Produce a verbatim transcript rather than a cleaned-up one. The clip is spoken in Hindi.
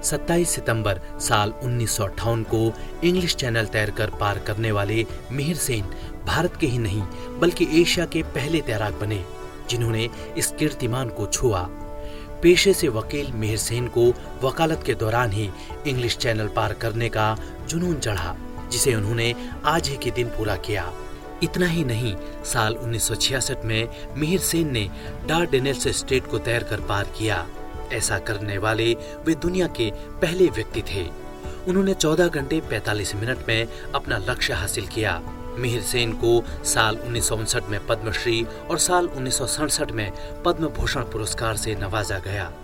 सत्ताईस सितंबर साल उन्नीस सौ अट्ठावन को इंग्लिश चैनल तैरकर पार करने वाले मिहिर सेन भारत के ही नहीं बल्कि एशिया के पहले तैराक बने जिन्होंने इस कीर्तिमान को छुआ। पेशे से वकील मिहिर सेन को वकालत के दौरान ही इंग्लिश चैनल पार करने का जुनून चढ़ा, जिसे उन्होंने आज ही के दिन पूरा किया। इतना ही नहीं, साल उन्नीस सौ छियासठ में मिहिर सेन ने डार्डेनेल्स स्ट्रेट को तैरकर पार किया। ऐसा करने वाले वे दुनिया के पहले व्यक्ति थे। उन्होंने चौदह घंटे पैंतालीस मिनट में अपना लक्ष्य हासिल किया। मिहिर सेन को साल उन्नीस सौ उनसठ में पद्मश्री और साल उन्नीस सौ सड़सठ में पद्म भूषण पुरस्कार से नवाजा गया।